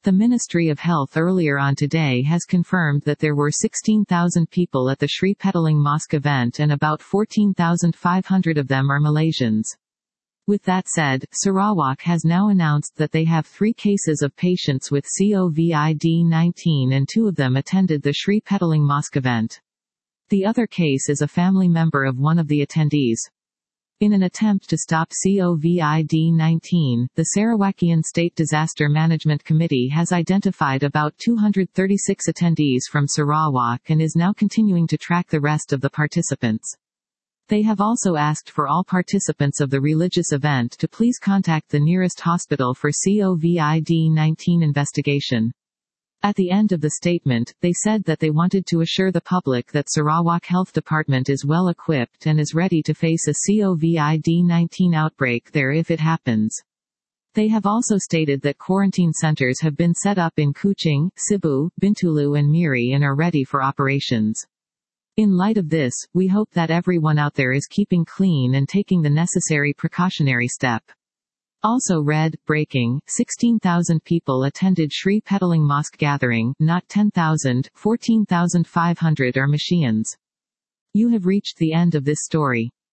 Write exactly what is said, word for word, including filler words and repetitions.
The Ministry of Health earlier on today has confirmed that there were sixteen thousand people at the Sri Petaling Mosque event and about fourteen thousand five hundred of them are Malaysians. With that said, Sarawak has now announced that they have three cases of patients with COVID nineteen and two of them attended the Sri Petaling Mosque event. The other case is a family member of one of the attendees. In an attempt to stop COVID nineteen, the Sarawakian State Disaster Management Committee has identified about two hundred thirty-six attendees from Sarawak and is now continuing to track the rest of the participants. They have also asked for all participants of the religious event to please contact the nearest hospital for COVID nineteen investigation. At the end of the statement, they said that they wanted to assure the public that Sarawak Health Department is well equipped and is ready to face a COVID nineteen outbreak there if it happens. They have also stated that quarantine centers have been set up in Kuching, Cebu, Bintulu and Miri and are ready for operations. In light of this, we hope that everyone out there is keeping clean and taking the necessary precautionary step. Also read, breaking, sixteen thousand people attended Sri Petaling Mosque gathering, not ten thousand, fourteen thousand five hundred are Malaysians. You have reached the end of this story.